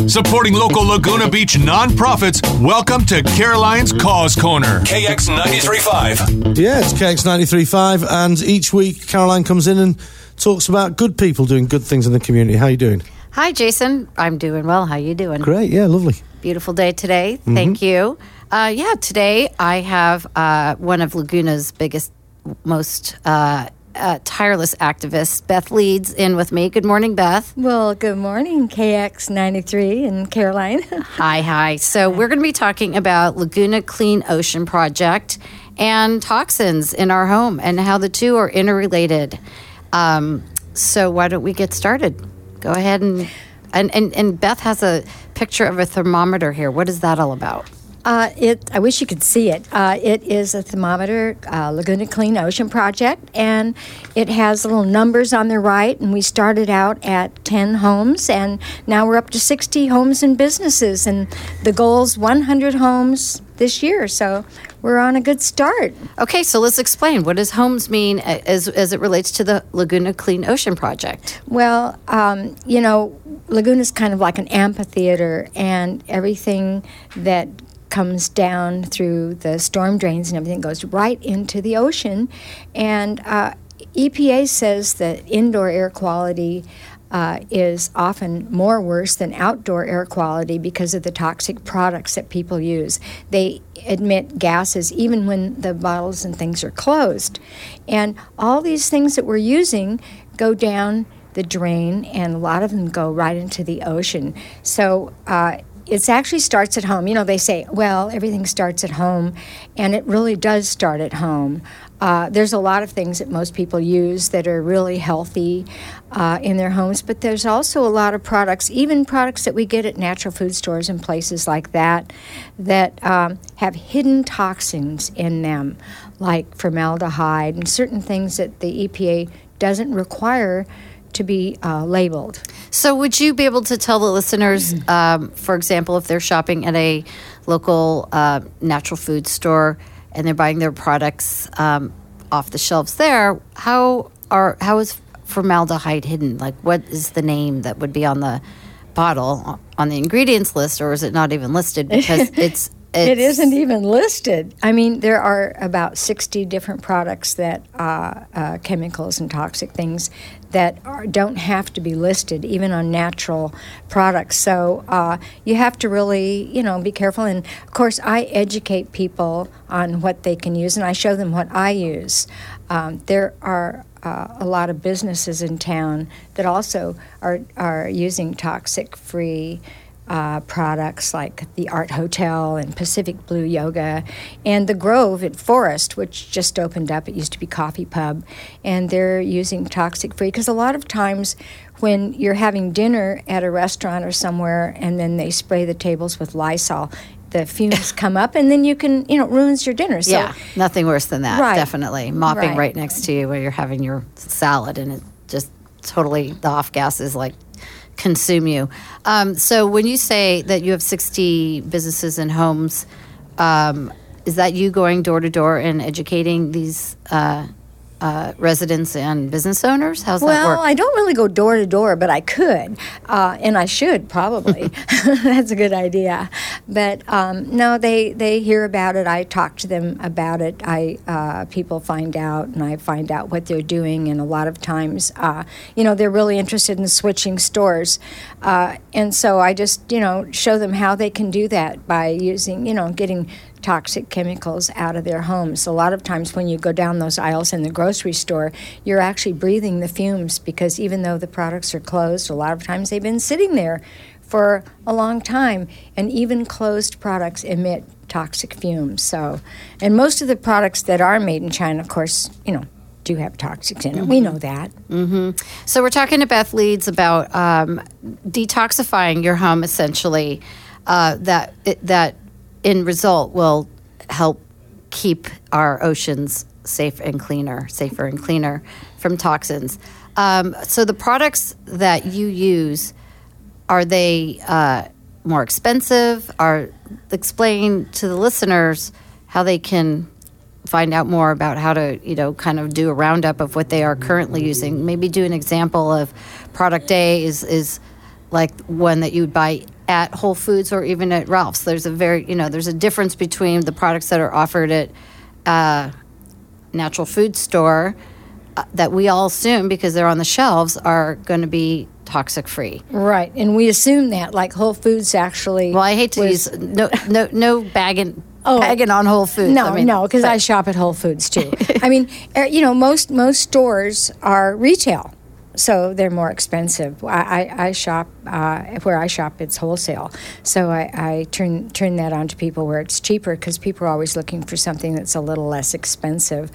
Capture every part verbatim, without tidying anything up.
Supporting local Laguna Beach nonprofits, welcome to Caroline's Cause Corner. K X ninety-three point five. Yeah, it's K X ninety-three point five, and each week Caroline comes in and talks about good people doing good things in the community. How you doing? Hi, Jason. I'm doing well. How you doing? Great, yeah, lovely. Beautiful day today. Mm-hmm. Thank you. Uh, yeah, today I have uh, one of Laguna's biggest, most uh, uh, tireless activists, Beth Leeds, in with me. Good morning, Beth. Well, good morning, K X ninety-three and Caroline. Hi, hi. So we're going to be talking about Laguna Clean Ocean Project and toxins in our home and how the two are interrelated. Um, so why don't we get started? Go ahead and, and, and, and Beth has a picture of a thermometer here. What is that all about? Uh, it. I wish you could see it. Uh, it is a thermometer, uh, Laguna Clean Ocean Project, and it has little numbers on the right. And we started out at ten homes, and now we're up to sixty homes and businesses. And the goal's one hundred homes this year, so we're on a good start. Okay, so let's explain. What does homes mean as as it relates to the Laguna Clean Ocean Project? Well, um, you know, Laguna's kind of like an amphitheater, and everything that comes down through the storm drains and everything goes right into the ocean. And uh, E P A says that indoor air quality uh, is often more worse than outdoor air quality because of the toxic products that people use. They emit gases even when the bottles and things are closed. And all these things that we're using go down the drain, and a lot of them go right into the ocean. So uh, it actually starts at home. You know, they say, well, everything starts at home, and it really does start at home. Uh, there's a lot of things that most people use that are really healthy uh, in their homes, but there's also a lot of products, even products that we get at natural food stores and places like that, that um, have hidden toxins in them, like formaldehyde and certain things that the E P A doesn't require to be uh, labeled. So would you be able to tell the listeners, um, for example, if they're shopping at a local uh, natural food store and they're buying their products um, off the shelves there, how are how is formaldehyde hidden? Like, what is the name that would be on the bottle, on the ingredients list, or is it not even listed because it's... It's, it isn't even listed. I mean, there are about sixty different products that, uh, uh, chemicals and toxic things that are, don't have to be listed, even on natural products. So uh, you have to really, you know, be careful. And, of course, I educate people on what they can use, and I show them what I use. Um, there are uh, a lot of businesses in town that also are, are using toxic-free Uh, products like the Art Hotel and Pacific Blue Yoga, and the Grove at Forest, which just opened up. It used to be Coffee Pub, and they're using toxic-free because a lot of times when you're having dinner at a restaurant or somewhere and then they spray the tables with Lysol, the fumes come up, and then you can, you know, it ruins your dinner. So, yeah, nothing worse than that, right, definitely. Mopping right. right next to you while you're having your salad, and it just totally, the off gases like consume you. Um, so when you say that you have sixty businesses and homes, um, is that you going door to door and educating these uh, uh, residents and business owners? How's well, that work? Well, I don't really go door to door, but I could, uh, and I should probably. That's a good idea. But um, no, they, they hear about it. I talk to them about it. I uh, people find out, and I find out what they're doing. And a lot of times, uh, you know, they're really interested in switching stores, uh, and so I just, you know, show them how they can do that by using, you know, getting toxic chemicals out of their homes. A lot of times when you go down those aisles in the grocery store, you're actually breathing the fumes because even though the products are closed, a lot of times they've been sitting there for a long time, and even closed products emit toxic fumes. So, and most of the products that are made in China, of course, you know, do have toxics in it. Mm-hmm. We know that. Mm-hmm. So we're talking to Beth Leeds about um, detoxifying your home, essentially, uh, that that in result will help keep our oceans safe and cleaner, safer and cleaner from toxins. Um, so the products that you use, are they uh, more expensive? Are explain to the listeners how they can find out more about how to, you know, kind of do a roundup of what they are currently using. Maybe do an example of product A is is like one that you would buy at Whole Foods or even at Ralph's. There's a very, you know, there's a difference between the products that are offered at uh, natural food store uh, that we all assume, because they're on the shelves, are going to be toxic free. Right, and we assume that, like Whole Foods actually. Well, I hate to was, use no no no bagging Oh, bagging on Whole Foods. No, I mean, no, because but- I shop at Whole Foods too. I mean, er, you know, most most stores are retail, so they're more expensive. I, I, I shop uh, where I shop; it's wholesale, so I, I turn turn that on to people where it's cheaper, because people are always looking for something that's a little less expensive.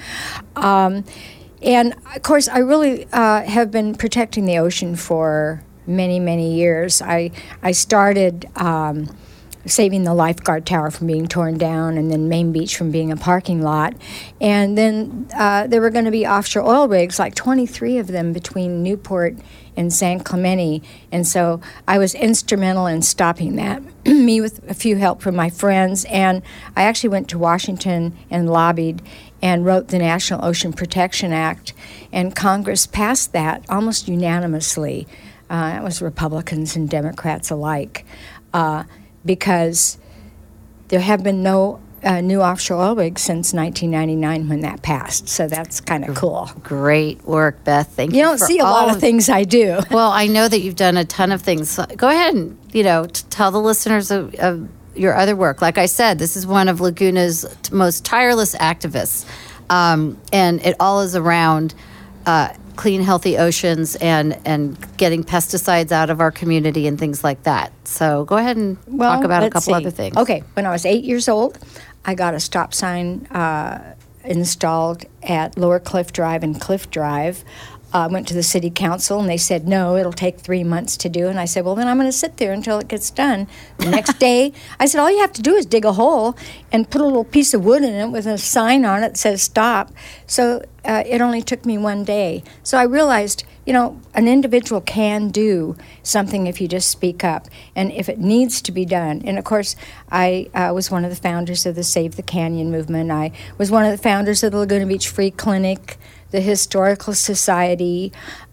Um, and of course, I really uh, have been protecting the ocean for many many years. I I started. Um, saving the lifeguard tower from being torn down, and then Main Beach from being a parking lot. And then uh, there were going to be offshore oil rigs, like twenty-three of them between Newport and San Clemente. And so I was instrumental in stopping that, me with a few help from my friends. And I actually went to Washington and lobbied and wrote the National Ocean Protection Act. And Congress passed that almost unanimously. Uh, it was Republicans and Democrats alike. Uh, because there have been no uh, new offshore oil rigs since nineteen ninety-nine when that passed. So that's kind of cool. Great work, Beth. Thank you. You don't for see a all lot of things I do. Well, I know that you've done a ton of things. Go ahead and, you know, t- tell the listeners of, of your other work. Like I said, this is one of Laguna's t- most tireless activists. Um, and it all is around uh, clean, healthy oceans and, and getting pesticides out of our community and things like that. So go ahead and Well, talk about a let's couple see. other things. Okay, when I was eight years old, I got a stop sign uh, installed at Lower Cliff Drive and Cliff Drive. I uh, went to the city council, and they said, no, it'll take three months to do. And I said, well, then I'm going to sit there until it gets done. The next day, I said, all you have to do is dig a hole and put a little piece of wood in it with a sign on it that says stop. So uh, it only took me one day. So I realized, you know, an individual can do something if you just speak up and if it needs to be done. And, of course, I uh, was one of the founders of the Save the Canyon movement. I was one of the founders of the Laguna Beach Free Clinic, the Historical Society,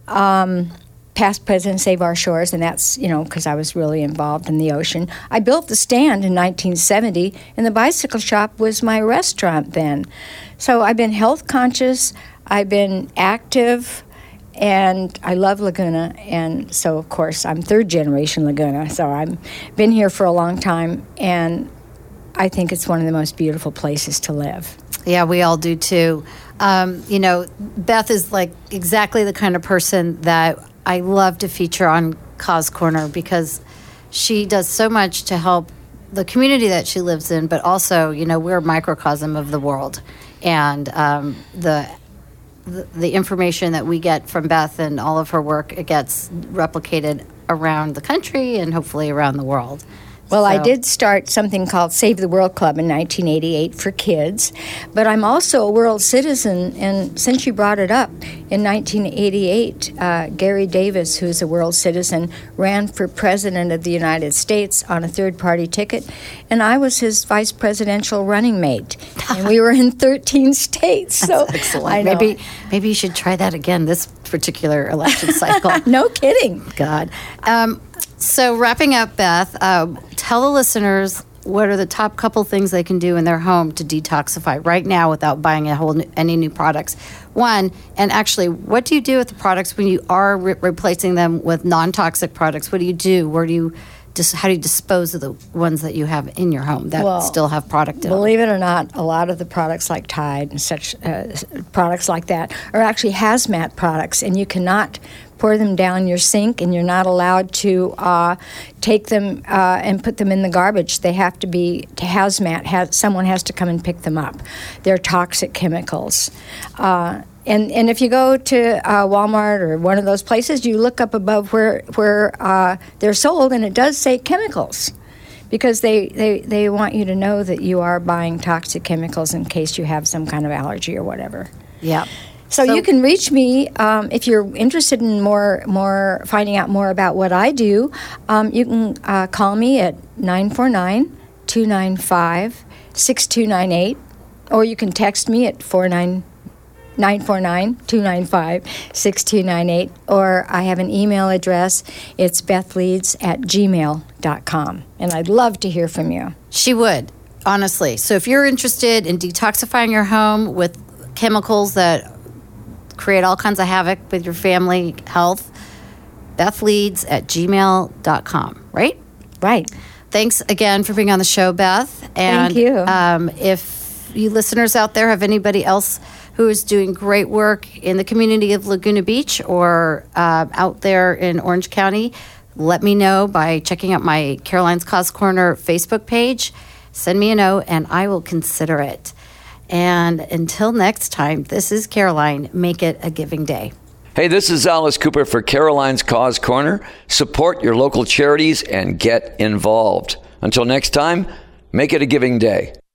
um, past president Save Our Shores, and that's, you know, because I was really involved in the ocean. I built the stand in nineteen seventy, and the bicycle shop was my restaurant then. So I've been health conscious, I've been active, and I love Laguna, and so, of course, I'm third generation Laguna, so I've been here for a long time, and I think it's one of the most beautiful places to live. Yeah, we all do too. Um, you know, Beth is like exactly the kind of person that I love to feature on Cause Corner, because she does so much to help the community that she lives in, but also, you know, we're a microcosm of the world. And um, the, the the information that we get from Beth and all of her work, it gets replicated around the country and hopefully around the world. Well, I So- did start something called Save the World Club in nineteen eighty-eight for kids, but I'm also a world citizen, and since you brought it up, in nineteen eighty-eight, uh, Gary Davis, who's a world citizen, ran for president of the United States on a third-party ticket, and I was his vice presidential running mate, and we were in thirteen states. So Excellent. I know. Maybe maybe you should try that again this particular election cycle. No kidding. God. Um, so wrapping up, Beth, uh, tell the listeners what are the top couple things they can do in their home to detoxify right now without buying a whole new, any new products. One, and actually, what do you do with the products when you are re- replacing them with non-toxic products? What do you do? Where do you dis- how do you dispose of the ones that you have in your home that Well, still have product in them? Believe it or not, a lot of the products like Tide and such uh, products like that are actually hazmat products, and you cannot pour them down your sink, and you're not allowed to uh, take them uh, and put them in the garbage. They have to be to hazmat. Has, someone has to come and pick them up. They're toxic chemicals. Uh, And and if you go to uh, Walmart or one of those places, you look up above where where uh, they're sold, and it does say chemicals, because they, they, they want you to know that you are buying toxic chemicals in case you have some kind of allergy or whatever. Yeah. So, you can reach me um, if you're interested in more more finding out more about what I do. Um, you can uh, call me at nine four nine, two nine five, six two nine eight, or you can text me at four nine nine four nine, two nine five, six two nine eight, or I have an email address. It's bethleads at gmail dot com, and I'd love to hear from you. She would, honestly. So if you're interested in detoxifying your home with chemicals that create all kinds of havoc with your family health, bethleads at gmail dot com, right? Right. Thanks again for being on the show, Beth. And, Thank you. Um, if you listeners out there have anybody else who is doing great work in the community of Laguna Beach or uh, out there in Orange County, let me know by checking out my Caroline's Cause Corner Facebook page. Send me a note, and I will consider it. And until next time, this is Caroline. Make it a giving day. Hey, this is Alice Cooper for Caroline's Cause Corner. Support your local charities and get involved. Until next time, make it a giving day.